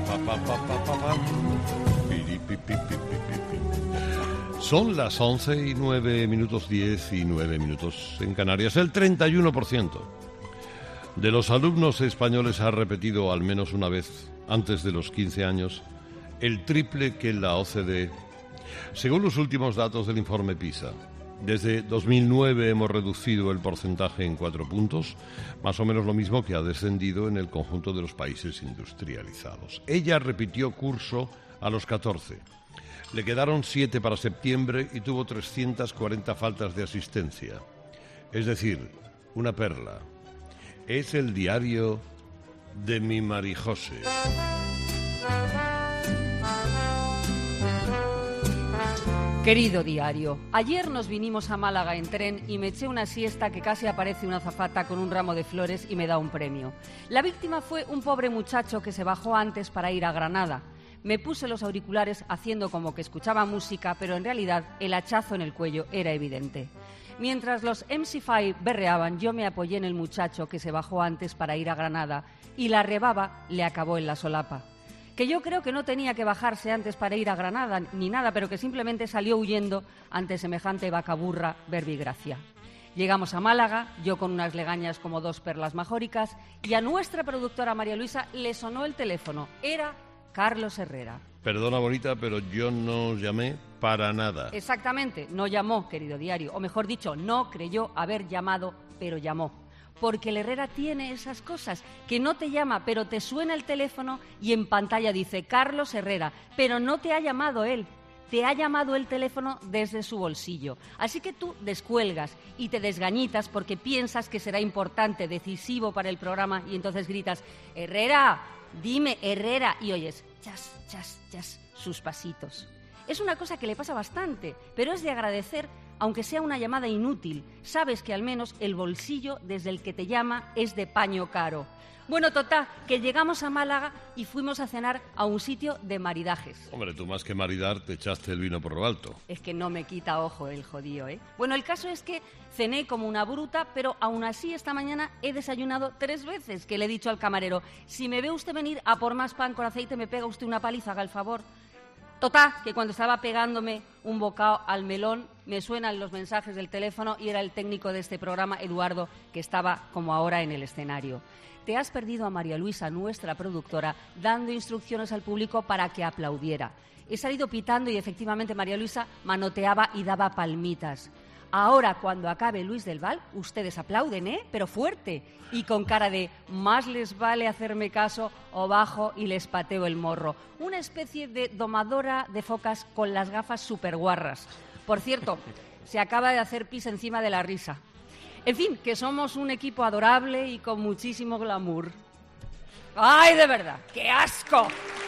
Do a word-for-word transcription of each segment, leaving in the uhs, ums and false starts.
Son las once y nueve minutos, diez y nueve minutos en Canarias. El treinta y uno por ciento de los alumnos españoles ha repetido al menos una vez antes de los quince años, el triple que la O C D E. Según los últimos datos del informe PISA, desde dos mil nueve hemos reducido el porcentaje en cuatro puntos, más o menos lo mismo que ha descendido en el conjunto de los países industrializados. Ella repitió curso a los catorce. Le quedaron siete para septiembre y tuvo trescientas cuarenta faltas de asistencia. Es decir, una perla. Es el diario de mi Marijose. Querido diario, ayer nos vinimos a Málaga en tren y me eché una siesta que casi aparece una azafata con un ramo de flores y me da un premio. La víctima fue un pobre muchacho que se bajó antes para ir a Granada. Me puse los auriculares haciendo como que escuchaba música, pero en realidad el hachazo en el cuello era evidente. Mientras los M C cinco berreaban, yo me apoyé en el muchacho que se bajó antes para ir a Granada y la rebaba le acabó en la solapa. Que yo creo que no tenía que bajarse antes para ir a Granada ni nada, pero que simplemente salió huyendo ante semejante vacaburra verbigracia. Llegamos a Málaga, yo con unas legañas como dos perlas majóricas, y a nuestra productora María Luisa le sonó el teléfono. Era Carlos Herrera. Perdona, bonita, pero yo no llamé para nada. Exactamente, no llamó, querido diario, o mejor dicho, no creyó haber llamado, pero llamó. Porque el Herrera tiene esas cosas, que no te llama, pero te suena el teléfono y en pantalla dice Carlos Herrera, pero no te ha llamado él, te ha llamado el teléfono desde su bolsillo. Así que tú descuelgas y te desgañitas porque piensas que será importante, decisivo para el programa y entonces gritas, Herrera, dime Herrera, y oyes chas, chas, chas, sus pasitos. Es una cosa que le pasa bastante, pero es de agradecer, aunque sea una llamada inútil. Sabes que al menos el bolsillo desde el que te llama es de paño caro. Bueno, total, que llegamos a Málaga y fuimos a cenar a un sitio de maridajes. Hombre, tú más que maridar te echaste el vino por lo alto. Es que no me quita ojo el jodío, ¿eh? Bueno, el caso es que cené como una bruta, pero aún así esta mañana he desayunado tres veces, que le he dicho al camarero, si me ve usted venir a por más pan con aceite, me pega usted una paliza, haga el favor. Total, que cuando estaba pegándome un bocado al melón, me suenan los mensajes del teléfono y era el técnico de este programa, Eduardo, que estaba como ahora en el escenario. Te has perdido a María Luisa, nuestra productora, dando instrucciones al público para que aplaudiera. He salido pitando y efectivamente María Luisa manoteaba y daba palmitas. Ahora, cuando acabe Luis del Val, ustedes aplauden, ¿eh? Pero fuerte. Y con cara de, más les vale hacerme caso o bajo y les pateo el morro. Una especie de domadora de focas con las gafas superguarras. Por cierto, se acaba de hacer pis encima de la risa. En fin, que somos un equipo adorable y con muchísimo glamour. ¡Ay, de verdad! ¡Qué asco!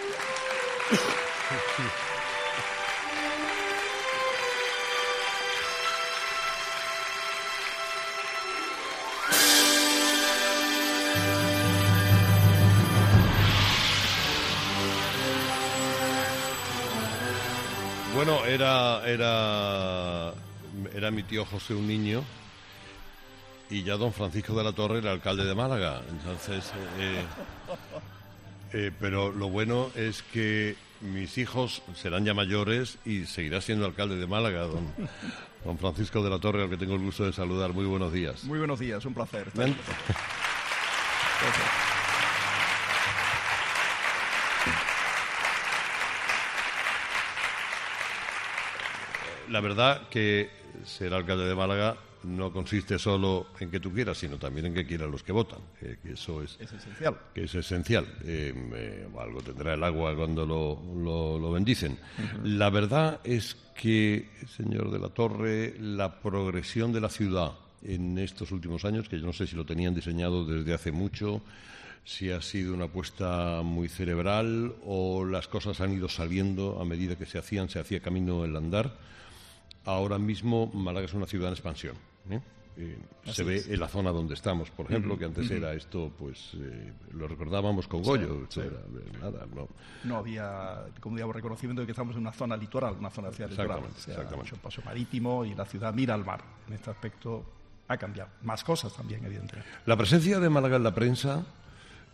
Bueno, era, era, era mi tío José un niño y ya don Francisco de la Torre era alcalde de Málaga. Entonces, eh, eh, pero lo bueno es que mis hijos serán ya mayores y seguirá siendo alcalde de Málaga, don, don Francisco de la Torre, al que tengo el gusto de saludar. Muy buenos días. Muy buenos días, un placer. ¿Ven? La verdad que ser alcalde de Málaga no consiste solo en que tú quieras, sino también en que quieran los que votan. Eh, que eso es, es esencial. Que es esencial. Eh, eh, algo tendrá el agua cuando lo, lo, lo bendicen. Uh-huh. La verdad es que, señor de la Torre, la progresión de la ciudad en estos últimos años, que yo no sé si lo tenían diseñado desde hace mucho, si ha sido una apuesta muy cerebral o las cosas han ido saliendo a medida que se hacían, se hacía camino el andar. Ahora mismo Málaga es una ciudad en expansión, ¿eh? Eh, se ve es. En la zona donde estamos, por ejemplo, uh-huh, que antes uh-huh. era esto, pues eh, lo recordábamos con Goyo, sí, sí. Era, nada, no. no había, como digamos, reconocimiento de que estamos en una zona litoral, una zona de ciudad litoral, o sea, mucho paso marítimo y la ciudad mira al mar. En este aspecto ha cambiado. Más cosas también, evidentemente. La presencia de Málaga en la prensa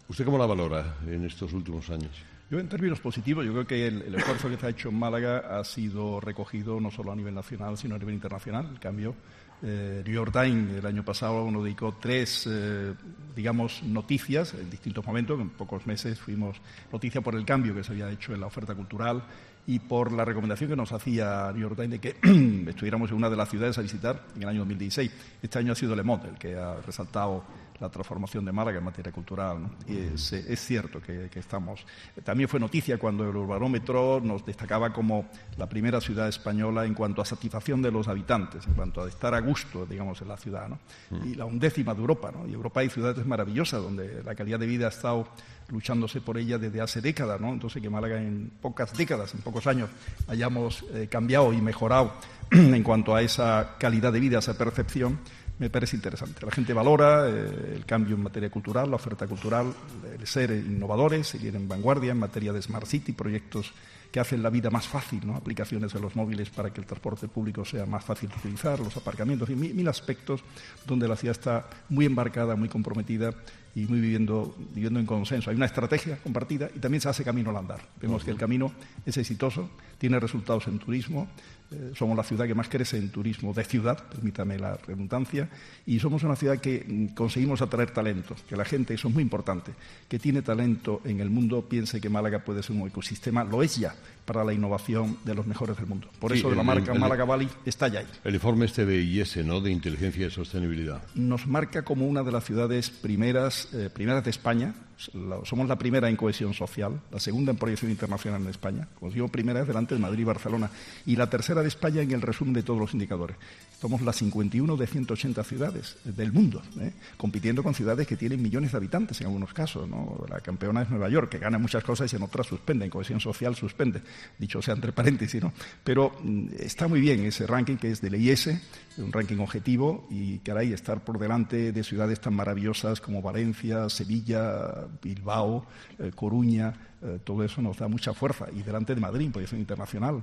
¿Usted cómo la valora en estos últimos años? Yo, en términos positivos, yo creo que el, el esfuerzo que se ha hecho en Málaga ha sido recogido no solo a nivel nacional, sino a nivel internacional. El cambio, eh, New York Times el año pasado nos dedicó tres, eh, digamos, noticias en distintos momentos. En pocos meses fuimos noticia por el cambio que se había hecho en la oferta cultural y por la recomendación que nos hacía New York Times de que estuviéramos en una de las ciudades a visitar en el año dos mil dieciséis. Este año ha sido Le Monde el que ha resaltado la transformación de Málaga en materia cultural, ¿no? Y es, es cierto que, que estamos... También fue noticia cuando el Eurobarómetro nos destacaba como la primera ciudad española en cuanto a satisfacción de los habitantes, en cuanto a estar a gusto, digamos, en la ciudad, ¿no? Mm. Y la undécima de Europa, ¿no? Y Europa hay ciudades maravillosas donde la calidad de vida ha estado luchándose por ella desde hace décadas, ¿no? Entonces, que Málaga en pocas décadas, en pocos años, hayamos eh, cambiado y mejorado en cuanto a esa calidad de vida, esa percepción, me parece interesante. La gente valora eh, el cambio en materia cultural, la oferta cultural, el ser innovadores, seguir en vanguardia en materia de Smart City, proyectos que hacen la vida más fácil, ¿no? Aplicaciones de los móviles para que el transporte público sea más fácil de utilizar, los aparcamientos, y mil, mil aspectos donde la ciudad está muy embarcada, muy comprometida y muy viviendo, viviendo en consenso. Hay una estrategia compartida y también se hace camino al andar. Vemos que el camino es exitoso, tiene resultados en turismo. Eh, somos la ciudad que más crece en turismo de ciudad, permítame la redundancia, y somos una ciudad que mm, conseguimos atraer talento, que la gente, eso es muy importante, que tiene talento en el mundo, piense que Málaga puede ser un ecosistema, lo es ya, para la innovación de los mejores del mundo. Por sí, eso el, la marca el, Málaga Valley está ya ahí. El informe este de I E S, ¿no?, de Inteligencia y Sostenibilidad. Nos marca como una de las ciudades primeras, eh, primeras de España. Somos la primera en cohesión social, la segunda en proyección internacional en España, como digo, primera es delante de Madrid y Barcelona, y la tercera de España en el resumen de todos los indicadores. Somos las cincuenta y una de ciento ochenta ciudades del mundo, ¿eh? compitiendo con ciudades que tienen millones de habitantes en algunos casos, ¿no? La campeona es Nueva York, que gana muchas cosas y en otras suspende, en cohesión social suspende, dicho sea entre paréntesis, ¿no? Pero mm, está muy bien ese ranking que es del I E S, un ranking objetivo, y caray, estar por delante de ciudades tan maravillosas como Valencia, Sevilla, Bilbao, eh, Coruña, eh, todo eso nos da mucha fuerza, y delante de Madrid en proyección internacional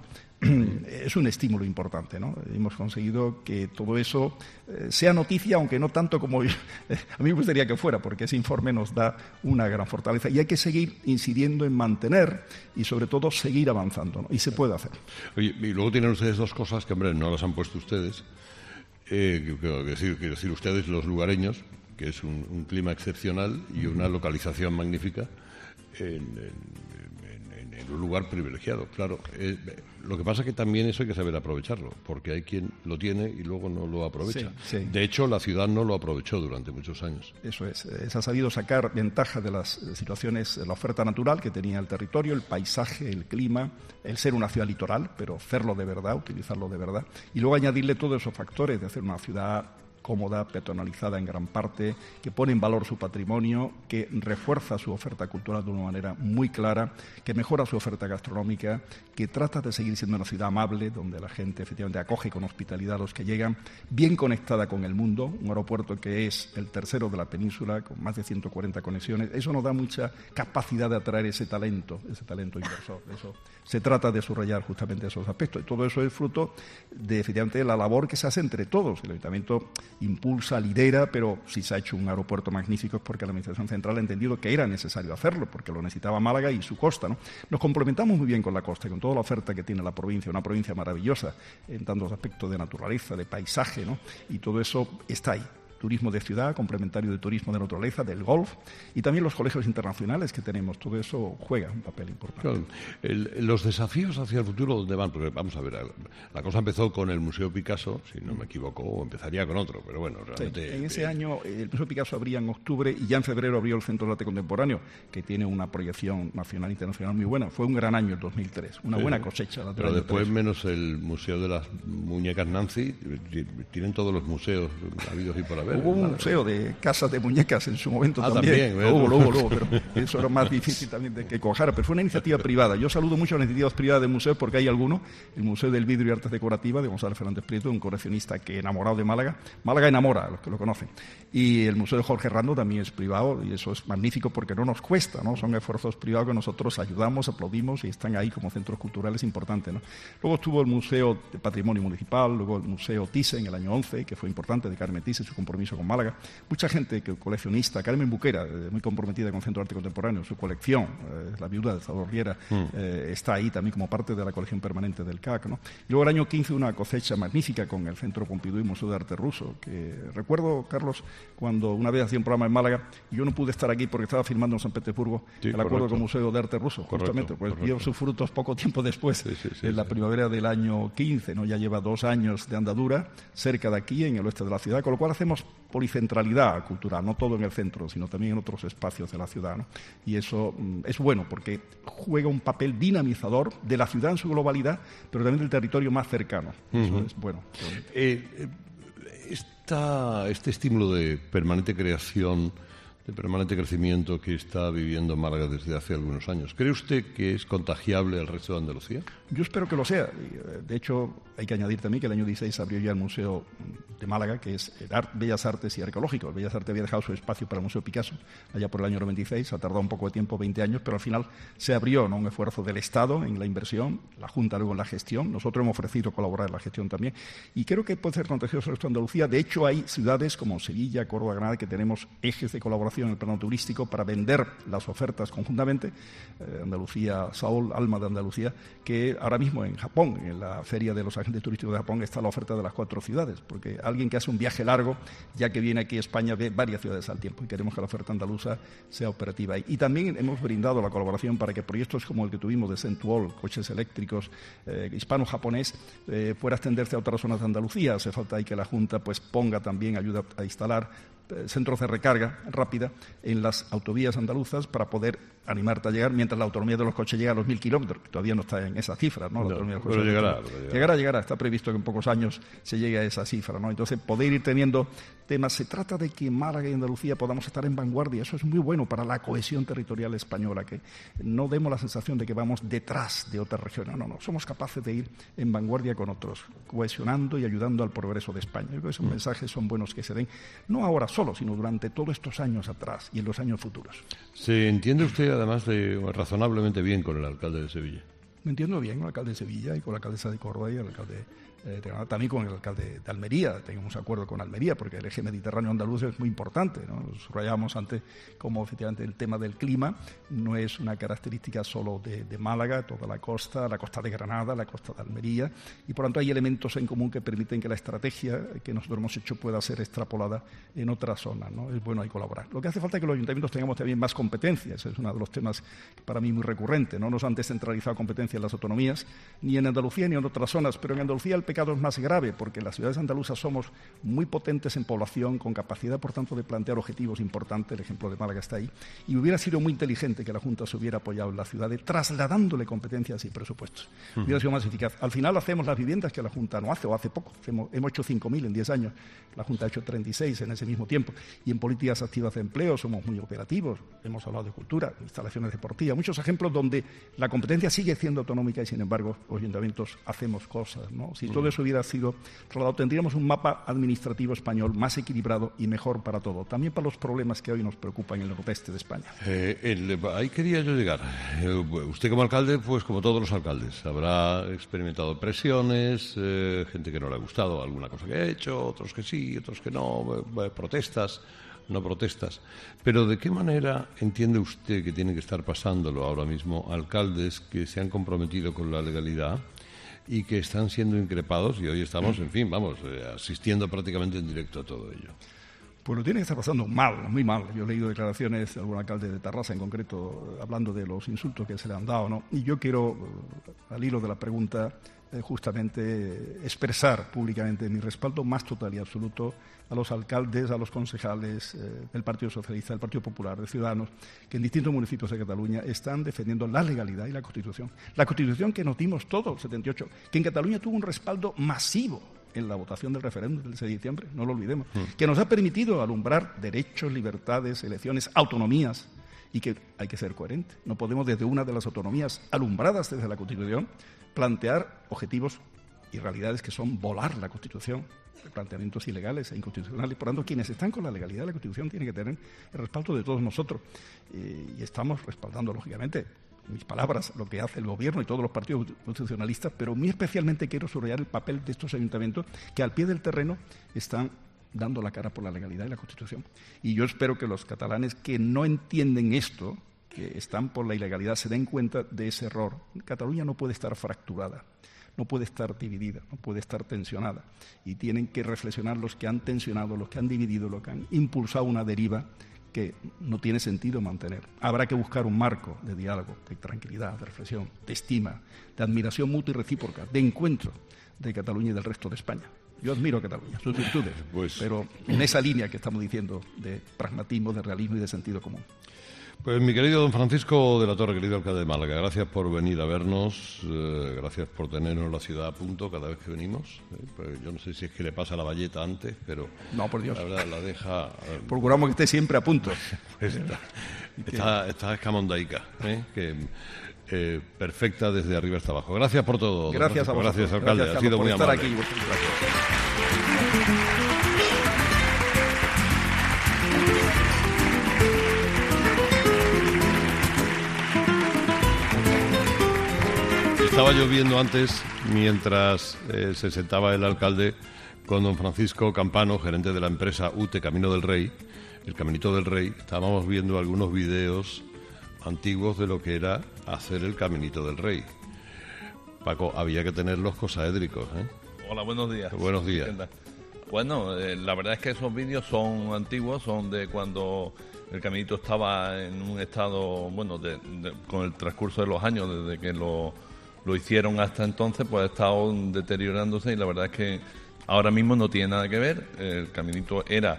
es un estímulo importante, ¿no? Hemos conseguido que todo eso eh, sea noticia, aunque no tanto como yo, eh, a mí me gustaría que fuera, porque ese informe nos da una gran fortaleza y hay que seguir incidiendo en mantener y sobre todo seguir avanzando, ¿no? Y se puede hacer. Oye, y luego tienen ustedes dos cosas que, hombre, no las han puesto ustedes, eh, quiero decir, quiero decir ustedes, los lugareños, que es un, un clima excepcional y una localización magnífica en, en, en, en un lugar privilegiado, claro. Eh, lo que pasa es que también eso hay que saber aprovecharlo, porque hay quien lo tiene y luego no lo aprovecha. Sí, sí. De hecho, la ciudad no lo aprovechó durante muchos años. Eso es. Se ha sabido sacar ventaja de las situaciones, de la oferta natural que tenía el territorio, el paisaje, el clima, el ser una ciudad litoral, pero hacerlo de verdad, utilizarlo de verdad, y luego añadirle todos esos factores de hacer una ciudad cómoda, peatonalizada en gran parte, que pone en valor su patrimonio, que refuerza su oferta cultural de una manera muy clara, que mejora su oferta gastronómica, que trata de seguir siendo una ciudad amable, donde la gente efectivamente acoge con hospitalidad a los que llegan, bien conectada con el mundo, un aeropuerto que es el tercero de la península, con más de ciento cuarenta conexiones. Eso nos da mucha capacidad de atraer ese talento, ese talento inversor. Eso se trata de subrayar justamente esos aspectos. Y todo eso es fruto de, efectivamente, la labor que se hace entre todos. El Ayuntamiento impulsa, lidera, pero si se ha hecho un aeropuerto magnífico es porque la Administración Central ha entendido que era necesario hacerlo, porque lo necesitaba Málaga y su costa, ¿no? Nos complementamos muy bien con la costa y con toda la oferta que tiene la provincia, una provincia maravillosa en tantos aspectos de naturaleza, de paisaje, ¿no? Y todo eso está ahí. Turismo de ciudad, complementario de turismo de naturaleza, del golf, y también los colegios internacionales que tenemos. Todo eso juega un papel importante. Claro. El, los desafíos hacia el futuro, ¿dónde van? Porque vamos a ver, la cosa empezó con el Museo Picasso, si no me equivoco, o empezaría con otro, pero bueno, realmente... Sí, en ese eh, año el Museo Picasso abría en octubre y ya en febrero abrió el Centro de Arte Contemporáneo, que tiene una proyección nacional e internacional muy buena. Fue un gran año el dos mil tres, una sí, buena cosecha. Pero después, menos el Museo de las Muñecas Nancy, tienen todos los museos habidos y por haber. Hubo un museo de casas de muñecas en su momento ah, también. también hubo, hubo, hubo, pero eso era más difícil también de que cojara. Pero fue una iniciativa privada. Yo saludo mucho las iniciativas privadas del museo porque hay algunos. El Museo del Vidrio y Artes Decorativas de Gonzalo Fernández Prieto, un coleccionista que enamorado de Málaga. Málaga enamora a los que lo conocen. Y el Museo de Jorge Rando también es privado y eso es magnífico porque no nos cuesta, ¿no? Son esfuerzos privados que nosotros ayudamos, aplaudimos y están ahí como centros culturales importantes, ¿no? Luego estuvo el Museo de Patrimonio Municipal, luego el Museo Thyssen en el año once, que fue importante, de Carmen Thyssen, su compromiso compromiso con Málaga. Mucha gente que coleccionista, Carmen Buquera, eh, muy comprometida con Centro de Arte Contemporáneo, su colección, eh, la viuda de Salvador Riera, mm. eh, está ahí también como parte de la colección permanente del C A C, ¿no? Y luego el año quince una cosecha magnífica con el Centro Pompidou y Museo de Arte Ruso, que recuerdo, Carlos, cuando una vez hacía un programa en Málaga y yo no pude estar aquí porque estaba filmando en San Petersburgo sí, el acuerdo con el Museo de Arte Ruso, correcto, justamente, pues correcto. Dio sus frutos poco tiempo después, sí, sí, sí, en la sí. primavera del año quince, ¿no? Ya lleva dos años de andadura cerca de aquí, en el oeste de la ciudad, con lo cual hacemos policentralidad cultural, no todo en el centro, sino también en otros espacios de la ciudad, ¿no? Y eso mm, es bueno porque juega un papel dinamizador de la ciudad en su globalidad, pero también del territorio más cercano. Uh-huh. Eso es bueno. Eh, eh, esta, este estímulo de permanente creación, de permanente crecimiento que está viviendo Málaga desde hace algunos años, ¿cree usted que es contagiable al resto de Andalucía? Yo espero que lo sea. De hecho, hay que añadir también que el año dieciséis abrió ya el Museo de Málaga, que es Bellas Artes y Arqueológico. El Bellas Artes había dejado su espacio para el Museo Picasso allá por el año noventa y seis, ha tardado un poco de tiempo, veinte años, pero al final se abrió, ¿no? Un esfuerzo del Estado en la inversión, la Junta luego en la gestión. Nosotros hemos ofrecido colaborar en la gestión también y creo que puede ser contagioso el resto de Andalucía. De hecho, hay ciudades como Sevilla, Córdoba, Granada, que tenemos ejes de colaboración en el plano turístico para vender las ofertas conjuntamente. Eh, Andalucía, Saúl, Alma de Andalucía, que ahora mismo en Japón, en la feria de los agentes turísticos de Japón, está la oferta de las cuatro ciudades, porque alguien que hace un viaje largo, ya que viene aquí a España, ve varias ciudades al tiempo y queremos que la oferta andaluza sea operativa ahí. Y también hemos brindado la colaboración para que proyectos como el que tuvimos de Centuol, coches eléctricos, eh, hispano-japonés, eh, pueda extenderse a otras zonas de Andalucía. Hace falta ahí que la Junta pues ponga también, ayuda a instalar eh, centros de recarga rápida en las autovías andaluzas para poder animarte a llegar, mientras la autonomía de los coches llega a los mil kilómetros, que todavía no está en esa cifra, ¿no? La no autonomía de los pero coches llegará, pero llegará. llegará, llegará, está previsto que en pocos años se llegue a esa cifra, ¿no? Entonces, poder ir teniendo temas, se trata de que en Málaga y Andalucía podamos estar en vanguardia, eso es muy bueno para la cohesión territorial española, que no demos la sensación de que vamos detrás de otras regiones, no, no, somos capaces de ir en vanguardia con otros, cohesionando y ayudando al progreso de España. Yo creo que esos mm. mensajes son buenos que se den, no ahora solo, sino durante todos estos años atrás y en los años futuros. ¿Se entiende usted, además, de razonablemente bien con el alcalde de Sevilla? Me entiendo bien con el alcalde de Sevilla y con la alcaldesa de Córdoba y el alcalde eh, de Granada, también con el alcalde de Almería. Tenemos acuerdo con Almería porque el eje mediterráneo andaluz es muy importante, ¿no? Subrayábamos antes como efectivamente el tema del clima no es una característica solo de, de Málaga, toda la costa, la costa de Granada, la costa de Almería, y por tanto hay elementos en común que permiten que la estrategia que nosotros hemos hecho pueda ser extrapolada en otras zonas, ¿no? Es bueno ahí colaborar. Lo que hace falta es que los ayuntamientos tengamos también más competencias, es uno de los temas para mí muy recurrente. No nos han descentralizado competencias en las autonomías, ni en Andalucía ni en otras zonas, pero en Andalucía el pecado es más grave porque las ciudades andaluzas somos muy potentes en población, con capacidad, por tanto, de plantear objetivos importantes, el ejemplo de Málaga está ahí, y hubiera sido muy inteligente que la Junta se hubiera apoyado en las ciudades, trasladándole competencias y presupuestos. Uh-huh. Hubiera sido más eficaz. Al final hacemos las viviendas que la Junta no hace, o hace poco. Hemos, hemos hecho cinco mil en diez años, la Junta ha hecho treinta y seis en ese mismo tiempo, y en políticas activas de empleo somos muy operativos, hemos hablado de cultura, instalaciones deportivas, muchos ejemplos donde la competencia sigue siendo autonómica y, sin embargo, los ayuntamientos hacemos cosas, ¿no? Si uh-huh. todo eso hubiera sido trasladado, tendríamos un mapa administrativo español más equilibrado y mejor para todo, también para los problemas que hoy nos preocupan en el noroeste de España. Eh, el, ahí quería yo llegar. Eh, usted como alcalde, pues como todos los alcaldes, habrá experimentado presiones, eh, gente que no le ha gustado alguna cosa que ha hecho, otros que sí, otros que no, eh, protestas, no protestas. Pero ¿de qué manera entiende usted que tiene que estar pasándolo ahora mismo alcaldes que se han comprometido con la legalidad y que están siendo increpados y hoy estamos, en fin, vamos, eh, asistiendo prácticamente en directo a todo ello? Pues lo tiene que estar pasando mal, muy mal. Yo he leído declaraciones de algún alcalde de Tarrasa en concreto hablando de los insultos que se le han dado, ¿no? Y yo quiero, al hilo de la pregunta, eh, justamente expresar públicamente mi respaldo más total y absoluto a los alcaldes, a los concejales eh, del Partido Socialista, del Partido Popular, de Ciudadanos, que en distintos municipios de Cataluña están defendiendo la legalidad y la Constitución. La Constitución que nos dimos todos, setenta y ocho, que en Cataluña tuvo un respaldo masivo en la votación del referéndum del seis de diciembre, no lo olvidemos, mm. que nos ha permitido alumbrar derechos, libertades, elecciones, autonomías, y que hay que ser coherente. No podemos desde una de las autonomías alumbradas desde la Constitución plantear objetivos y realidades que son volar la Constitución, planteamientos ilegales e inconstitucionales. Por tanto, quienes están con la legalidad de la Constitución tienen que tener el respaldo de todos nosotros. Eh, y estamos respaldando, lógicamente, mis palabras, lo que hace el Gobierno y todos los partidos constitucionalistas, pero muy especialmente quiero subrayar el papel de estos ayuntamientos que al pie del terreno están dando la cara por la legalidad y la Constitución. Y yo espero que los catalanes que no entienden esto, que están por la ilegalidad, se den cuenta de ese error. Cataluña no puede estar fracturada, no puede estar dividida, no puede estar tensionada. Y tienen que reflexionar los que han tensionado, los que han dividido, los que han impulsado una deriva que no tiene sentido mantener. Habrá que buscar un marco de diálogo, de tranquilidad, de reflexión, de estima, de admiración mutua y recíproca, de encuentro de Cataluña y del resto de España. Yo admiro a Cataluña, sus virtudes, pues, pero en esa línea que estamos diciendo de pragmatismo, de realismo y de sentido común. Pues mi querido don Francisco de la Torre, querido alcalde de Málaga, gracias por venir a vernos, eh, gracias por tenernos la ciudad a punto cada vez que venimos. Eh, pues yo no sé si es que le pasa la valleta antes, pero no, por Dios, la verdad la deja... Eh, procuramos que esté siempre a punto. Pues está, está, está escamondaica, ¿eh? que, eh, perfecta desde arriba hasta abajo. Gracias por todo. Gracias a vosotros. Gracias, alcalde. Gracias, ha sido por muy estar amable. Aquí. Gracias. Estaba lloviendo antes, mientras eh, se sentaba el alcalde con don Francisco Campano, gerente de la empresa U T E Camino del Rey, el Caminito del Rey. Estábamos viendo algunos videos antiguos de lo que era hacer el Caminito del Rey. Paco, había que tener los cosaédricos, ¿eh? Hola, buenos días. Buenos días. Bueno, eh, la verdad es que esos vídeos son antiguos, son de cuando el Caminito estaba en un estado, bueno, de, de, con el transcurso de los años, desde que lo... lo hicieron hasta entonces, pues ha estado deteriorándose y la verdad es que ahora mismo no tiene nada que ver. El Caminito era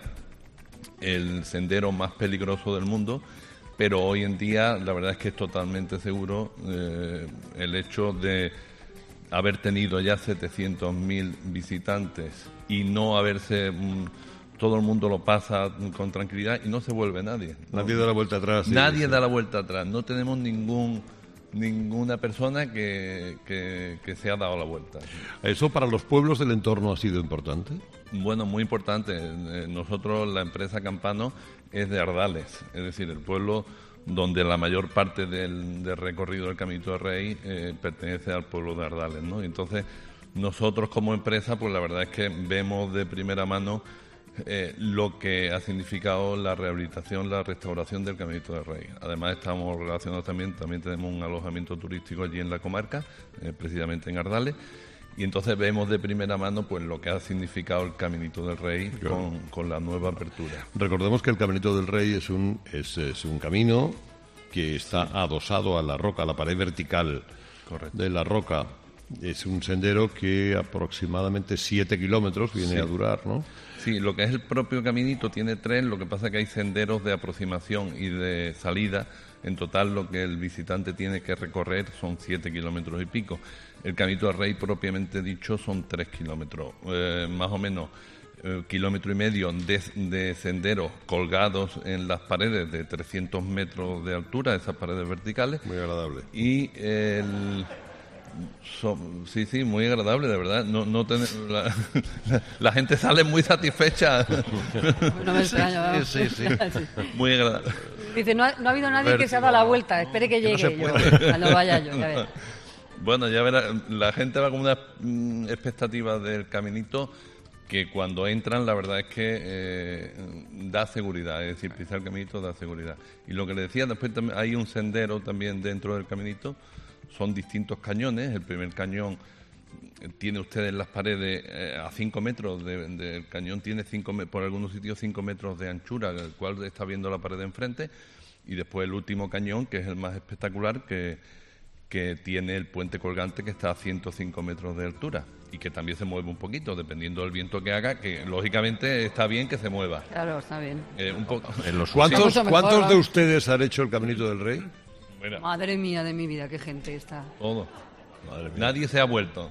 el sendero más peligroso del mundo, pero hoy en día la verdad es que es totalmente seguro. Eh, el hecho de haber tenido ya setecientos mil visitantes y no haberse... Mm, todo el mundo lo pasa con tranquilidad y no se vuelve nadie. Nadie da la vuelta atrás. Sí, nadie sí. da la vuelta atrás. No tenemos ningún... ninguna persona que, que, que se ha dado la vuelta. ¿Eso para los pueblos del entorno ha sido importante? Bueno, muy importante. Nosotros, la empresa Campano, es de Ardales, es decir, el pueblo donde la mayor parte del, del recorrido del Caminito del Rey eh, pertenece al pueblo de Ardales, ¿no? Entonces, nosotros como empresa, pues la verdad es que vemos de primera mano Eh, lo que ha significado la rehabilitación, la restauración del Caminito del Rey. Además estamos relacionados también, también tenemos un alojamiento turístico allí en la comarca, eh, precisamente en Ardales, y entonces vemos de primera mano pues lo que ha significado el Caminito del Rey claro. con, con la nueva apertura. Recordemos que el Caminito del Rey es un, es, es un camino que está sí. adosado a la roca, a la pared vertical Correcto. de la roca. Es un sendero que aproximadamente siete kilómetros viene sí. a durar, ¿no? Sí, lo que es el propio caminito tiene tres, lo que pasa es que hay senderos de aproximación y de salida. En total lo que el visitante tiene que recorrer son siete kilómetros y pico. El Caminito del Rey propiamente dicho son tres kilómetros, eh, más o menos eh, kilómetro y medio de, de senderos colgados en las paredes de trescientos metros de altura, esas paredes verticales. Muy agradable. Y el... So, sí, sí, muy agradable, de verdad. No, no ten, la, la, la gente sale muy satisfecha. No me extraño, sí, sí, sí. Muy agradable. Dice, no ha, no ha habido nadie Ver, que se ha dado la vuelta. Espere que llegue que no yo. Cuando vaya yo, a ver. Bueno, ya verá, la gente va con una mm, expectativa del caminito que cuando entran la verdad es que eh, da seguridad, es decir, pisar el caminito da seguridad. Y lo que le decía, después hay un sendero también dentro del caminito. Son distintos cañones. El primer cañón tiene usted en las paredes eh, a cinco metros del de, de cañón, tiene cinco, por algunos sitios cinco metros de anchura, el cual está viendo la pared de enfrente. Y después el último cañón, que es el más espectacular, que, que tiene el puente colgante, que está a ciento cinco metros de altura y que también se mueve un poquito, dependiendo del viento que haga, que lógicamente está bien que se mueva. Claro, está bien. Eh, un poco. En los ¿Cuántos, sí, ¿cuántos mejor, de ustedes han hecho el Caminito del Rey? Mira. Madre mía de mi vida, qué gente está. Todo. Madre mía. Nadie se ha vuelto.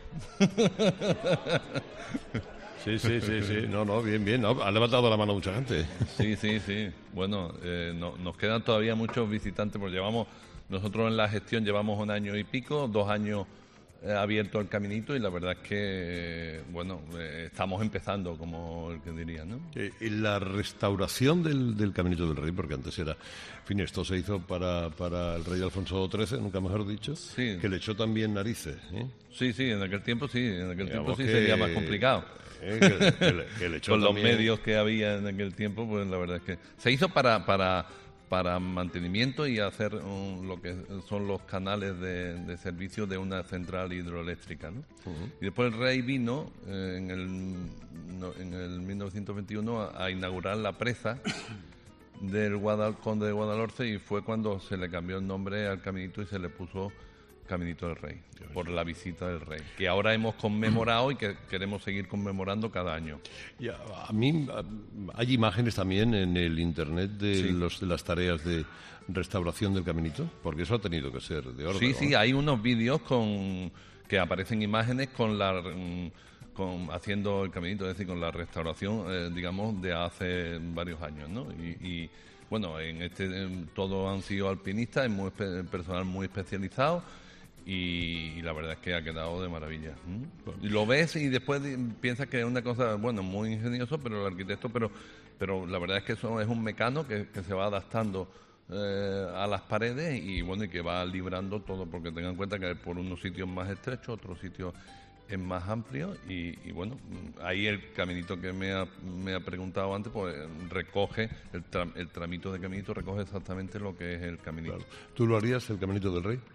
Sí, sí, sí, sí. No, no, bien, bien. No, ha levantado la mano mucha gente. Sí, sí, sí. Bueno, eh, no, nos quedan todavía muchos visitantes, porque llevamos, nosotros en la gestión llevamos un año y pico, dos años abierto el caminito y la verdad es que, bueno, eh, estamos empezando, como el que diría, ¿no? Eh, la restauración del, del Caminito del Rey, porque antes era... En fin, esto se hizo para, para el rey Alfonso trece, nunca mejor dicho, sí. que le echó también narices, ¿eh? Sí, sí, en aquel tiempo sí, en aquel Digamos tiempo sí que, sería más complicado. Eh, que, que le, que le echó Con también... los medios que había en aquel tiempo, pues la verdad es que se hizo para... para para mantenimiento y hacer um, lo que son los canales de, de servicio de una central hidroeléctrica, ¿no? Uh-huh. Y después el rey vino eh, en, el, no, en el mil novecientos veintiuno a, a inaugurar la presa del Guadal, Conde de Guadalhorce, y fue cuando se le cambió el nombre al caminito y se le puso Caminito del Rey, por la visita del rey, que ahora hemos conmemorado y que queremos seguir conmemorando cada año. Y a, a mí a, hay imágenes también en el internet de, sí. los, de las tareas de restauración del caminito, porque eso ha tenido que ser de orden. Sí, sí, ¿no? Hay unos vídeos con que aparecen imágenes con la con haciendo el caminito, es decir, con la restauración, eh, digamos, de hace varios años, ¿no? Y, y bueno, en este en, todos han sido alpinistas, es muy personal muy especializado. Y, y la verdad es que ha quedado de maravilla. ¿Mm? Lo ves y después piensas que es una cosa, bueno, muy ingenioso, pero el arquitecto, pero pero la verdad es que eso es un mecano que, que se va adaptando eh, a las paredes y bueno, y que va librando todo, porque tengan en cuenta que por unos sitios más estrechos, otros sitios es más amplio y, y bueno, ahí el caminito que me ha, me ha preguntado antes, pues recoge, el, tra, el tramito de caminito recoge exactamente lo que es el caminito. Claro. ¿Tú lo harías, el Caminito del Rey?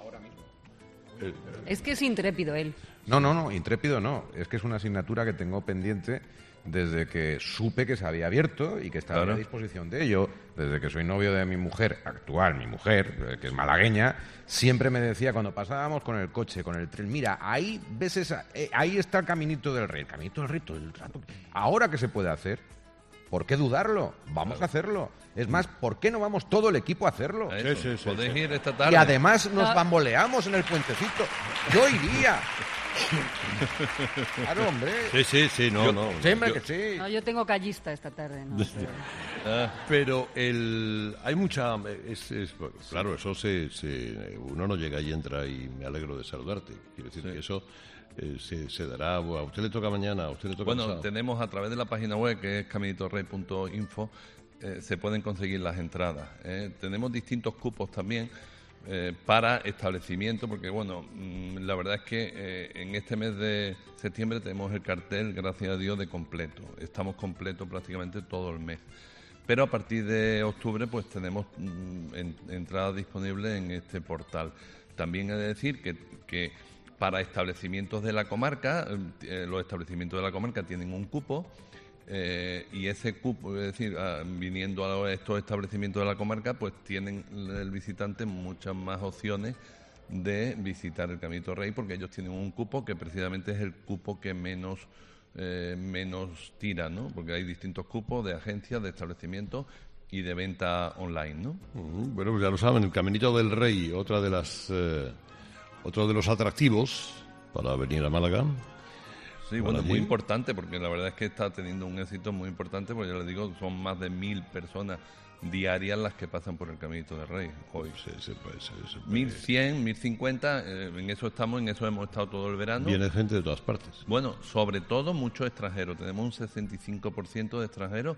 Es que es intrépido él. No, no, no, intrépido no. Es que es una asignatura que tengo pendiente desde que supe que se había abierto y que estaba claro. a disposición de ello. Desde que soy novio de mi mujer, actual, mi mujer, que es malagueña, siempre me decía cuando pasábamos con el coche, con el tren, mira, ahí ves esa, eh, ahí está el Caminito del Rey, el Caminito del Rey todo el rato. Ahora que se puede hacer, ¿por qué dudarlo? Vamos claro. a hacerlo. Es más, ¿por qué no vamos todo el equipo a hacerlo? Sí, sí, sí, Podéis sí. ir esta tarde. Y además nos bamboleamos en el puentecito. Yo iría. Claro, hombre. Sí, sí, sí, no, yo, no. Siempre yo, que sí. No, yo tengo callista esta tarde, ¿no? Pero, ah, pero el, hay mucha... Es, es, claro, eso se, se... Uno no llega y entra y me alegro de saludarte. Quiero decir sí. que eso... Eh, se, se dará, a usted le toca mañana, a usted le toca bueno, pasado. Tenemos a través de la página web que es caminito rey punto info, eh, se pueden conseguir las entradas. Eh. Tenemos distintos cupos también eh, para establecimiento, porque bueno, mmm, la verdad es que eh, en este mes de septiembre tenemos el cartel, gracias a Dios, de completo. Estamos completos prácticamente todo el mes. Pero a partir de octubre pues tenemos mmm, en, entradas disponibles en este portal. También he de decir que... que para establecimientos de la comarca, eh, los establecimientos de la comarca tienen un cupo eh, y ese cupo, es decir, ah, viniendo a estos establecimientos de la comarca, pues tienen el visitante muchas más opciones de visitar el Caminito Rey, porque ellos tienen un cupo que precisamente es el cupo que menos eh, menos tira, ¿no? Porque hay distintos cupos de agencias, de establecimientos y de venta online, ¿no? Uh-huh. Bueno, pues ya lo saben, el Caminito del Rey, otra de las... Eh... Otro de los atractivos para venir a Málaga. Sí, bueno, allí. Muy importante, porque la verdad es que está teniendo un éxito muy importante, porque ya les digo, son más de mil personas diarias las que pasan por el Caminito del Rey hoy. Sí, sí, pues, sí, sí, mil cien, mil cincuenta, eh, en eso estamos, en eso hemos estado todo el verano. Viene gente de todas partes. Bueno, sobre todo muchos extranjeros, tenemos un sesenta y cinco por ciento de extranjeros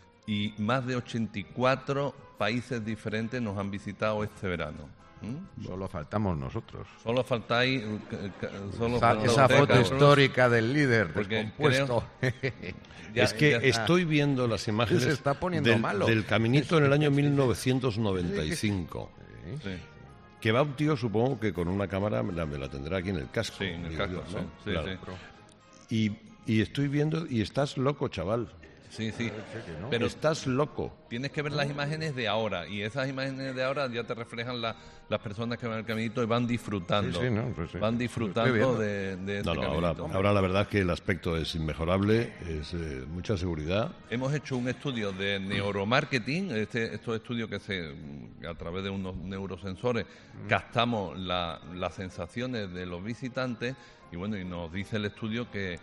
y más de ochenta y cuatro países diferentes nos han visitado este verano. ¿Mm? Solo faltamos nosotros. Solo faltáis solo esa, esa foto Carlos, histórica del líder descompuesto. ya, es que estoy viendo las imágenes se está poniendo del, malo. del Caminito en el año mil novecientos noventa y cinco. Sí. Que va un tío, supongo que con una cámara me la, me la tendrá aquí en el casco. Sí, en el casco, ¿no? sí, claro. sí. Y, y estoy viendo, y estás loco, chaval. Sí, sí, ¿no? Pero estás loco. Tienes que ver las imágenes de ahora, y esas imágenes de ahora ya te reflejan la, las personas que van al caminito y van disfrutando. Sí, sí, no, pues sí. Van disfrutando de, de este no, no, caminito. Ahora, ahora la verdad que el aspecto es inmejorable, es eh, mucha seguridad. Hemos hecho un estudio de neuromarketing, este, estos estudios que se a través de unos neurosensores mm. captamos la, las sensaciones de los visitantes, y bueno, y nos dice el estudio que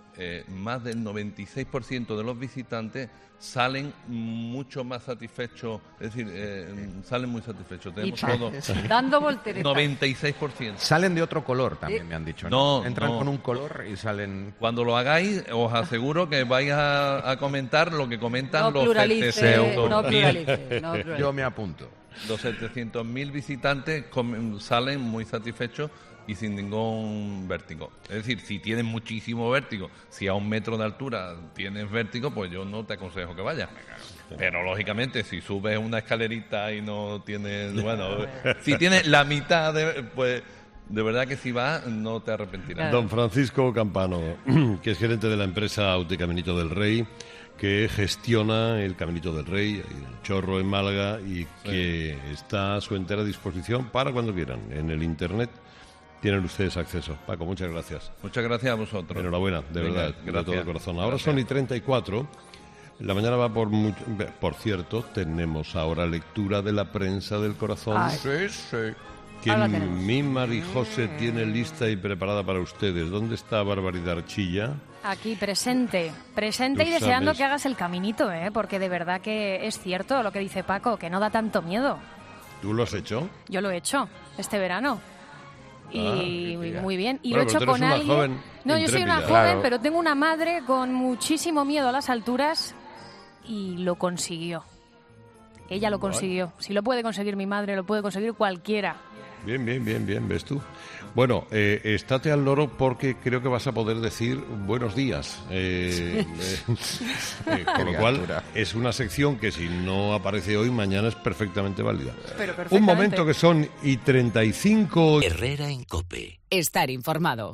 eh, más del noventa y seis por ciento de los visitantes salen mucho más satisfechos, es decir, eh, salen muy satisfechos. Tenemos todo dando volteretas. noventa y seis por ciento. Salen de otro color también, me han dicho. No, no entran no. con un color y salen... Cuando lo hagáis, os aseguro que vais a, a comentar lo que comentan No los pluralice, setecientos no mil. pluralice, no pluralice. Yo me apunto. Los setecientos mil visitantes com- salen muy satisfechos y sin ningún vértigo. Es decir, si tienes muchísimo vértigo, si a un metro de altura tienes vértigo, pues yo no te aconsejo que vayas. Pero lógicamente, si subes una escalerita y no tienes, bueno, si tienes la mitad, de, pues de verdad que si vas no te arrepentirás. Don Francisco Campano, que es gerente de la empresa Autocaminito del Rey, que gestiona el Caminito del Rey, el Chorro en Málaga, y que sí. está a su entera disposición para cuando quieran. En el Internet tienen ustedes acceso. Paco, muchas gracias. Muchas gracias a vosotros. Enhorabuena, de Venga, verdad, gracias. de todo corazón. Ahora Gracias. son y treinta y cuatro. La mañana va por mucho... Por cierto, tenemos ahora lectura de la prensa del corazón. Ay. Sí, sí. Que Ahora la tenemos. mi Marijose tiene lista y preparada para ustedes. ¿Dónde está Barbaridad Archilla? Aquí, presente, presente Tú y deseando sabes. que hagas el caminito, ¿eh? Porque de verdad que es cierto lo que dice Paco, que no da tanto miedo. ¿Tú lo has hecho? Yo lo he hecho este verano. Y Ah, qué muy bien. Y Bueno, lo he hecho pero tú con eres una alguien. joven No, yo soy una intrépida. joven, Claro. pero tengo una madre con muchísimo miedo a las alturas y lo consiguió. Ella lo consiguió. Si lo puede conseguir mi madre, lo puede conseguir cualquiera. Bien, bien, bien, bien, ¿ves tú? Bueno, eh, estate al loro porque creo que vas a poder decir buenos días. Eh, eh, eh, con lo cual, Criatura. es una sección que si no aparece hoy, mañana es perfectamente válida. Pero Un perfectamente. momento que son y treinta y cinco... Herrera en COPE. Estar informado.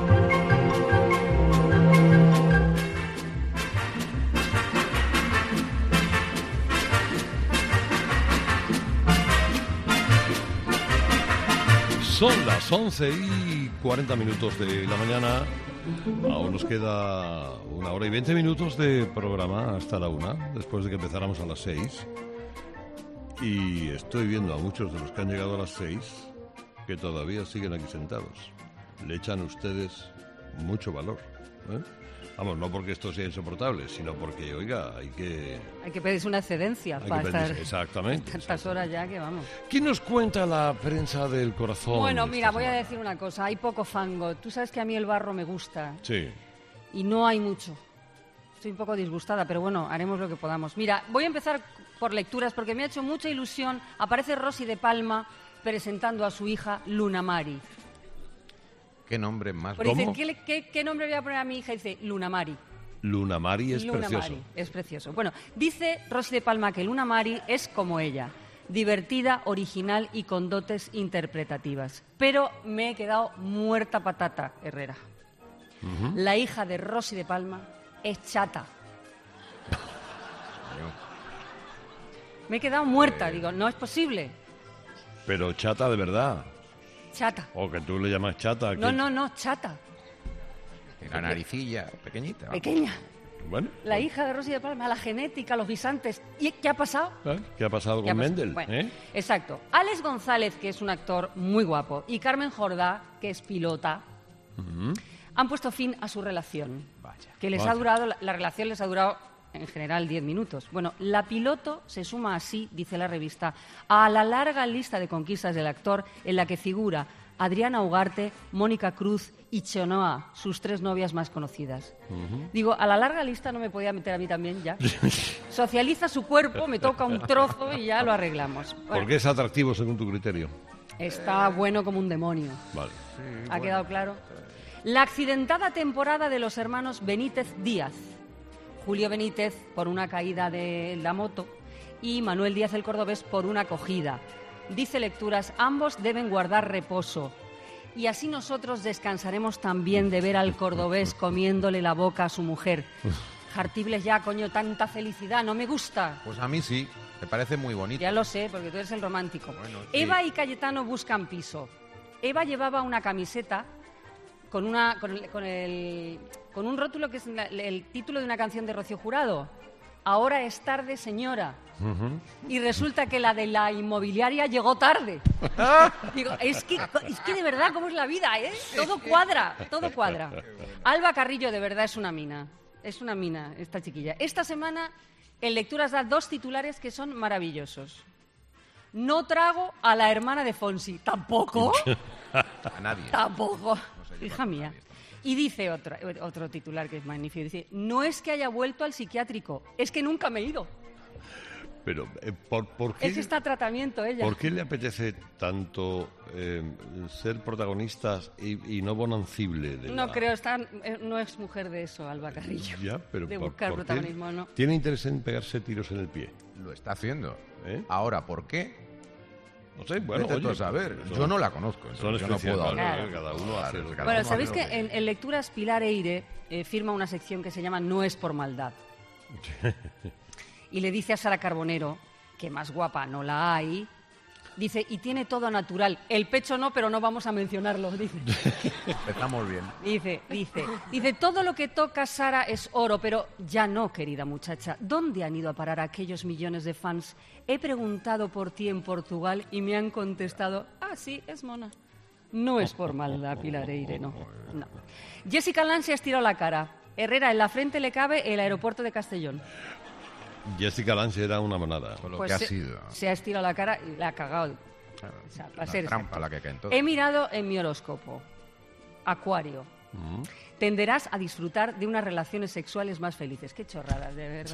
Son las once y cuarenta minutos de la mañana. Aún nos queda una hora y veinte minutos de programa hasta la una, después de que empezáramos a las seis. Y estoy viendo a muchos de los que han llegado a las seis que todavía siguen aquí sentados. Le echan ustedes mucho valor, ¿eh? Vamos, no porque esto sea insoportable, sino porque, oiga, hay que... Hay que pedirse una excedencia hay para que estar pedirse- exactamente. tantas horas ya que vamos. ¿Quién nos cuenta la prensa del corazón? Bueno, esta mira, voy a semana? decir una cosa. Hay poco fango. Tú sabes que a mí el barro me gusta Sí. y no hay mucho. Estoy un poco disgustada, pero bueno, haremos lo que podamos. Mira, voy a empezar por lecturas porque me ha hecho mucha ilusión. Aparece Rosy de Palma presentando a su hija Luna Mari. Qué nombre más... Pero dice, ¿Cómo? ¿qué, le- qué, qué nombre voy a poner a mi hija? Dice, Luna Mari. Luna Mari es Luna precioso. Mari, es precioso. Bueno, dice Rosy de Palma que Luna Mari es como ella, divertida, original y con dotes interpretativas. Pero me he quedado muerta patata, Herrera. La hija de Rosy de Palma es chata. Me he quedado muerta, digo, no es posible. Pero chata de verdad. Chata. O que tú le llamas chata. No, que- no, no, chata. La naricilla pequeñita. Pequeña. Bueno. La hija de Rosy de Palma, la genética, los guisantes. ¿Y qué ha pasado? ¿eh? ¿Qué ha pasado ¿Qué ha con pasado? Mendel? Bueno, ¿eh? exacto. Alex González, que es un actor muy guapo, y Carmen Jordá, que es pilota, han puesto fin a su relación. Que les Vaya. ha durado, la, la relación les ha durado en general diez minutos. Bueno, la piloto se suma así, dice la revista, a la larga lista de conquistas del actor en la que figura Adriana Ugarte, Mónica Cruz y Chonoa, sus tres novias más conocidas. Digo, a la larga lista no me podía meter a mí también ya. Socializa su cuerpo, me toca un trozo y ya lo arreglamos. Bueno, ¿Por qué es atractivo según tu criterio? está bueno como un demonio. Vale. ¿Ha quedado claro? La accidentada temporada de los hermanos Benítez Díaz. Julio Benítez por una caída de la moto y Manuel Díaz el Cordobés por una cogida. Dice Lecturas, ambos deben guardar reposo. Y así nosotros descansaremos también de ver al cordobés comiéndole la boca a su mujer. Jartibles ya, coño, tanta felicidad, no me gusta. Pues a mí sí, me parece muy bonito. Ya lo sé, porque tú eres el romántico. Bueno, sí. Eva y Cayetano buscan piso. Eva llevaba una camiseta con una con el, con, el- con un rótulo que es la- el título de una canción de Rocío Jurado. ahora es tarde, señora. Ujú. Y resulta que la de la inmobiliaria llegó tarde. Digo, es que, es que de verdad, ¿cómo es la vida, eh? Todo cuadra, todo cuadra. Alba Carrillo de verdad es una mina. Es una mina, esta chiquilla. Esta semana, en Lecturas da dos titulares que son maravillosos. No trago a la hermana de Fonsi. ¿Tampoco? A nadie. Tampoco. Hija mía. Y dice otro, otro titular que es magnífico. Dice, no es que haya vuelto al psiquiátrico, es que nunca me he ido. Pero, eh, ¿por, por qué, Es que está a tratamiento ella. ¿por qué le apetece tanto eh, ser protagonistas y, y no bonancible? De No la- creo, está, eh, no es mujer de eso, Alba Carrillo. Ya, pero de por- buscar ¿por qué protagonismo, ¿no? Tiene interés en pegarse tiros en el pie. Lo está haciendo. ¿Eh? Ahora, ¿por qué? No sé, bueno, Vete tú oye, a saber. son- Yo no la conozco. son entonces yo no puedo especiales, hablar. claro, cada uno hace lo que- cada Bueno, uno ¿sabéis hace que lo en, en Lecturas Pilar Eire eh, firma una sección que se llama No es por maldad? Y le dice a Sara Carbonero, que más guapa no la hay, dice, y tiene todo natural. El pecho no, pero no vamos a mencionarlo, dice. Empezamos bien. Dice, dice, dice, todo lo que toca Sara es oro, pero ya no, querida muchacha. ¿Dónde han ido a parar aquellos millones de fans? He preguntado por ti en Portugal y me han contestado, ah, sí, es mona. No es por maldad, Pilar Eire, no. no. Jessica Lange se ha estirado la cara. Herrera, en la frente le cabe el aeropuerto de Castellón. Jessica Lange era una monada. Con lo Pues que ha se, sido. se ha estirado la cara y la ha cagado. O sea, para Una ser trampa exacto. la que cae en todo. He mirado en mi horóscopo. Acuario. Mm. Tenderás a disfrutar de unas relaciones sexuales más felices. Qué chorradas, de verdad.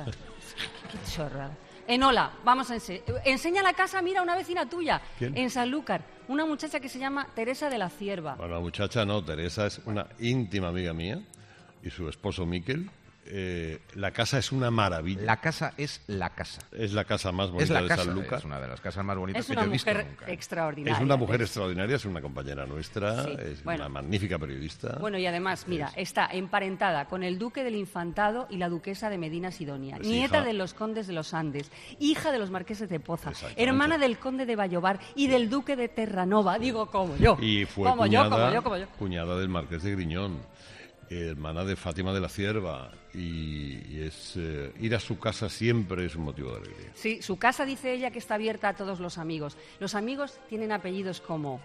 Qué chorrada. Enola, vamos a enseñar. Enseña la casa, mira, una vecina tuya. ¿Quién? En Sanlúcar. Una muchacha que se llama Teresa de la Cierva. Bueno, la muchacha no, Teresa es una íntima amiga mía y su esposo Miquel. Eh, la casa es una maravilla. La casa es la casa. Es la casa más Es bonita la de casa. Sanlúcar. Es una de las casas más bonitas Es que una yo he visto mujer nunca. extraordinaria. Es una mujer ¿ves? extraordinaria, es una compañera nuestra, Sí, es bueno. una magnífica periodista. Bueno, y además, mira, está emparentada con el duque del Infantado y la duquesa de Medina Sidonia, Pues nieta hija- de los condes de los Andes, hija de los marqueses de Poza, Exactamente. hermana del conde de Vallobar y del duque de Terranova. Digo, como yo. Y fue como cuñada, yo, como yo, como yo. cuñada del marqués de Griñón, hermana de Fátima de la Cierva, y, y es eh, ir a su casa siempre es un motivo de alegría. Sí, su casa dice ella que está abierta a todos los amigos. Los amigos tienen apellidos como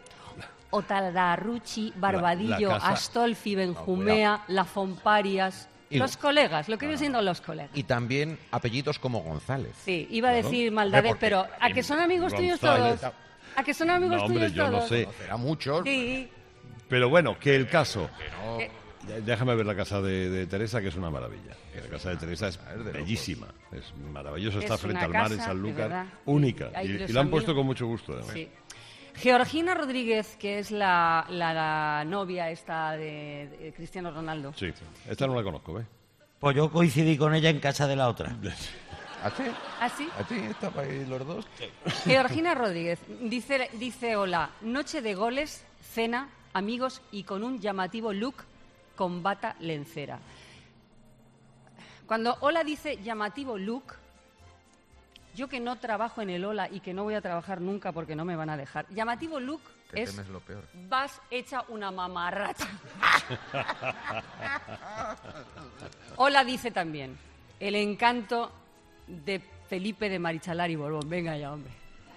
Otaldarruchi, Barbadillo, La- la casa- Astolfi, Benjumea, La Fomparias. Y- Los colegas, lo que vienen siendo los colegas. Y también apellidos como González. Sí, iba a Claro. decir maldades, porque pero ¿a que son amigos tuyos González- todos? ¿A que son amigos No, hombre, tuyos yo no todos? sé. Conocerá muchos. Sí. Pero bueno, que el caso. No, Eh, Ya- Déjame ver la casa de, de Teresa, que es una maravilla. La casa de Teresa es Es de locos. bellísima, es maravilloso, Es está frente una al mar en casa, de Sanlúcar, verdad. única. Hay Y, los y la han amigos- puesto con mucho gusto, además. Sí. Georgina Rodríguez, que es la, la- la novia esta de, de Cristiano Ronaldo. Sí, esta no la conozco, ¿ves? Pues yo coincidí con ella en casa de la otra. ¿A ti? ¿Ah, sí? ¿A ti estaban ahí los dos? Georgina Rodríguez dice, dice hola, noche de goles, cena, amigos y con un llamativo look con bata lencera. Cuando Ola dice llamativo look, yo que no trabajo en el Ola y que no voy a trabajar nunca porque no me van a dejar, llamativo look Te es temes lo peor. vas hecha una mamarracha. Ola dice también el encanto de Felipe de Marichalar y Borbón. Venga ya, hombre.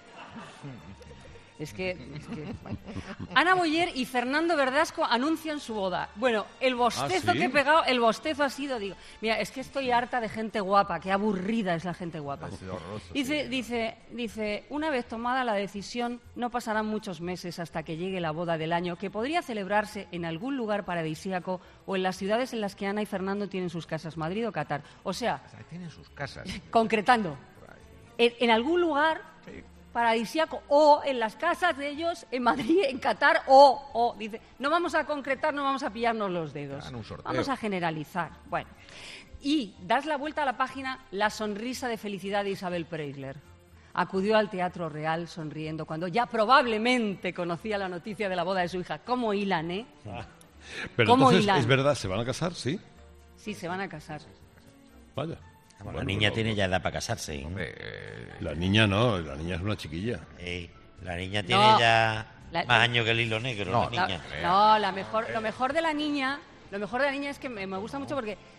Es que, es que bueno. Ana Boyer y Fernando Verdasco anuncian su boda. Bueno, el bostezo ¿Ah, sí? que he pegado, el bostezo ha sido, digo, mira, es que estoy harta de gente guapa, qué aburrida es la gente guapa. Es horroroso, Dice, sí. dice, dice, una vez tomada la decisión, no pasarán muchos meses hasta que llegue la boda del año, que podría celebrarse en algún lugar paradisíaco o en las ciudades en las que Ana y Fernando tienen sus casas, Madrid o Qatar. O sea, O sea, tienen sus casas. concretando, en, en algún lugar paradisíaco o en las casas de ellos en Madrid, en Qatar o, o dice, no vamos a concretar, no vamos a pillarnos los dedos. Hagan un sorteo. Vamos a generalizar. Bueno, y das la vuelta a la página, la sonrisa de felicidad de Isabel Preisler. Acudió al Teatro Real sonriendo cuando ya probablemente conocía la noticia de la boda de su hija. ¿Cómo hilan, eh? Pero ¿Cómo entonces, hilan? ¿es verdad? ¿Se van a casar? Sí. Sí, se van a casar. Vaya. Bueno, Bueno, la niña pero- tiene ya edad para casarse. ¿eh? Hombre, eh, La niña no, la niña es una chiquilla. Eh, la niña tiene No, ya la- más años que el hilo negro, No, la La- niña. no, la mejor, lo mejor de la niña, lo mejor de la niña es que me, me gusta mucho porque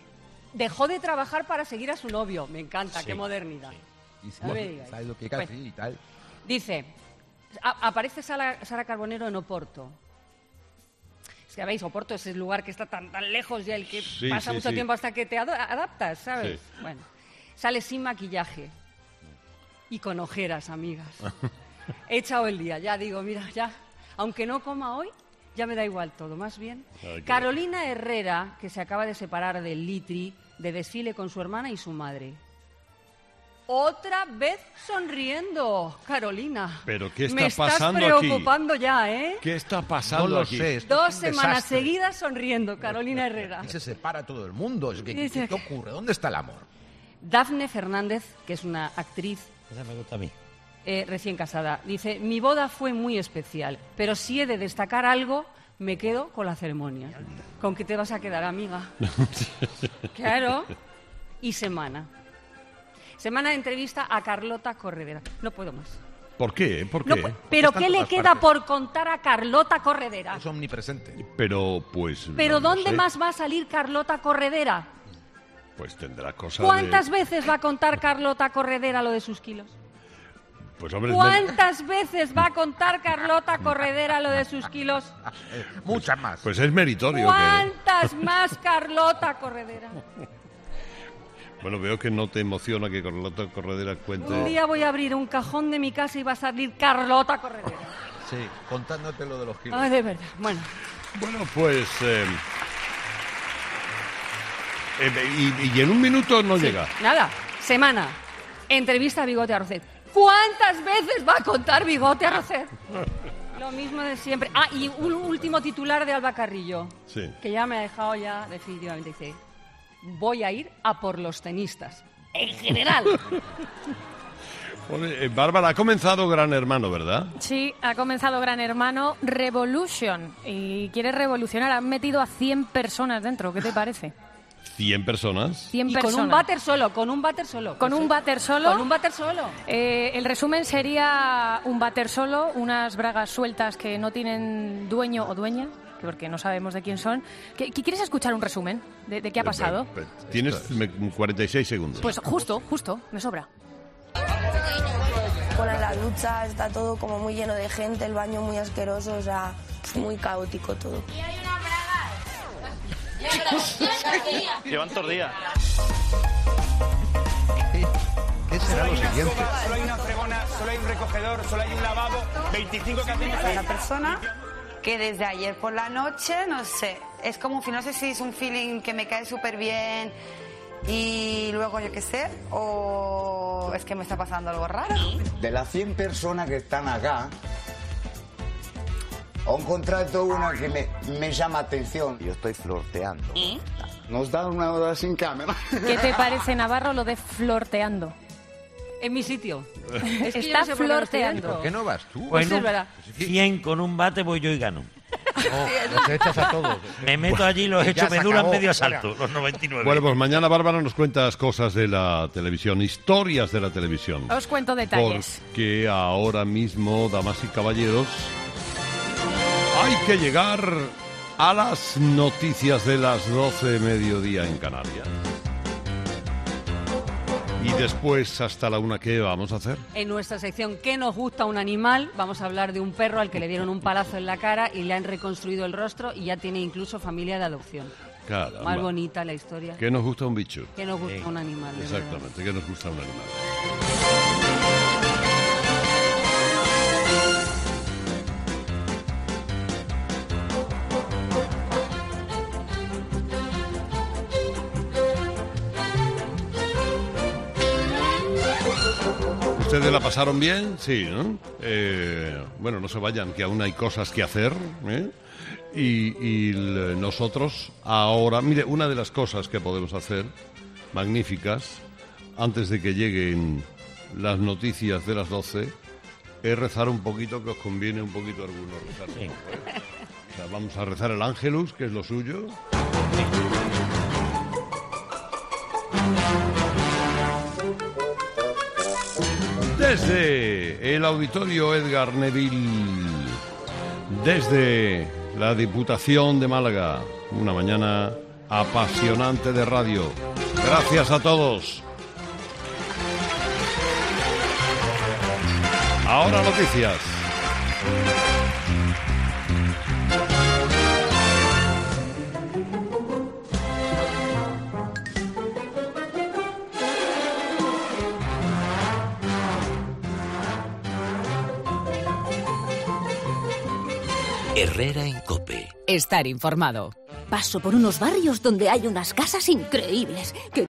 dejó de trabajar para seguir a su novio. Me encanta, Sí, qué modernidad. Y si No me digáis. sabes lo que casi y tal. Dice, a- aparece Sara, Sara Carbonero en Oporto. Es que, veis, Oporto es el lugar que está tan, tan lejos y el que Sí, pasa sí, mucho sí. tiempo hasta que te ado- adaptas, ¿sabes? Sí. Bueno, sale sin maquillaje y con ojeras, amigas. He echado el día, ya digo, mira, ya, aunque no coma hoy, ya me da igual todo, más bien. Ay, qué Carolina Herrera, que se acaba de separar del Litri, de desfile con su hermana y su madre. Otra vez sonriendo, Carolina. ¿Pero qué está Me estás pasando aquí? preocupando ya, ¿eh? ¿Qué está No pasando lo aquí? sé. esto Dos es un semanas desastre. seguidas sonriendo, Carolina Herrera. Y se separa todo el mundo. Es que, ¿qué, Dice qué ocurre? ¿Dónde está el amor? Dafne Fernández, que es una actriz Esa me gusta a mí. eh, recién casada, dice, mi boda fue muy especial, pero si he de destacar algo, me quedo con la ceremonia. ¿Con qué te vas a quedar, amiga? Claro. Y semana. Semana de entrevista a Carlota Corredera. No puedo más. ¿Por qué? ¿Por No qué? pu- ¿Pero Está en qué le todas queda partes. por contar a Carlota Corredera? Es omnipresente. Pero, pues... ¿Pero no lo dónde sé. más va a salir Carlota Corredera? Pues tendrá cosas ¿Cuántas de... veces va a contar Carlota Corredera lo de sus kilos? Pues, hombre, me- ¿Cuántas veces va a contar Carlota Corredera lo de sus kilos? Muchas más. pues es meritorio que... ¿Cuántas más Carlota Corredera? Bueno, veo que no te emociona que Carlota Corredera cuente... Un día voy a abrir un cajón de mi casa y va a salir Carlota Corredera. Sí, contándote lo de los kilos. Ay, de verdad. Bueno, Bueno, pues... eh, eh, y, y en un minuto no llega. nada. Semana. Entrevista a Bigote Arrocet. ¿Cuántas veces va a contar Bigote Arrocet? Lo mismo de siempre. Ah, y un último titular de Alba Carrillo. Sí. Que ya me ha dejado ya definitivamente. Dice, voy a ir a por los tenistas. En general. Oye, eh, Bárbara, ha comenzado Gran Hermano, ¿verdad? Sí, ha comenzado Gran Hermano Revolution y quiere revolucionar. Han metido a cien personas dentro. ¿Qué te parece? cien personas. cien Y personas. con un váter solo, con un váter solo. Con un váter solo. Con un váter solo. Eh, el resumen sería un váter solo, unas bragas sueltas que no tienen dueño o dueña, porque no sabemos de quién son. ¿Qué, qué- ¿Quieres escuchar un resumen de, de qué ha pasado? Eh, eh, Tienes me- cuarenta y seis segundos. Pues justo, justo, me sobra. Bueno, en la ducha está todo como muy lleno de gente, el baño muy asqueroso, o sea, muy caótico todo. Llevan todo el día. ¿Qué será lo siguiente? Solo hay una fregona, solo hay un recogedor, solo hay un lavabo, veinticinco cabines. Hay una persona que desde ayer por la noche, no sé, es como, no sé si es un feeling que me cae súper bien y luego yo qué sé, o es que me está pasando algo raro. De las cien personas que están acá, he encontrado una que me, me llama atención. Yo estoy flirteando. Nos dan una hora sin cámara. ¿Qué te parece, Navarro, lo de flirteando? En mi sitio. Es que yo Está no sé por qué no estoy flirteando. dentro. ¿Por qué no vas tú? Pues Bueno, es verdad. cien con un bate voy yo y gano. Los echas a todos. Me meto allí y los Ya echo se medula en acabó, medio fuera. asalto, los noventa y nueve. Bueno, pues mañana Bárbara nos cuentas cosas de la televisión, historias de la televisión. Os cuento detalles. Porque ahora mismo, damas y caballeros, hay que llegar a las noticias de las doce mediodía en Canarias. Y después, hasta la una, ¿qué vamos a hacer? En nuestra sección ¿Qué nos gusta un animal? Vamos a hablar de un perro al que le dieron un palazo en la cara y le han reconstruido el rostro y ya tiene incluso familia de adopción. Caramba. Más bonita la historia. ¿Qué nos gusta un bicho? ¿Qué nos gusta un animal? de verdad. Exactamente, ¿qué nos gusta un animal? ¿Ustedes la pasaron bien? Sí, ¿no? Eh, bueno, no se vayan, que aún hay cosas que hacer, ¿eh? Y, y l- nosotros ahora... Mire, una de las cosas que podemos hacer, magníficas, antes de que lleguen las noticias de las doce, es rezar un poquito, que os conviene un poquito a algunos rezar. un poco, ¿eh? O sea, vamos a rezar el Ángelus, que es lo suyo. Desde el auditorio Edgar Neville, desde la Diputación de Málaga, una mañana apasionante de radio. Gracias a todos. Ahora noticias. Herrera en COPE. Estar informado. Paso por unos barrios donde hay unas casas increíbles. Que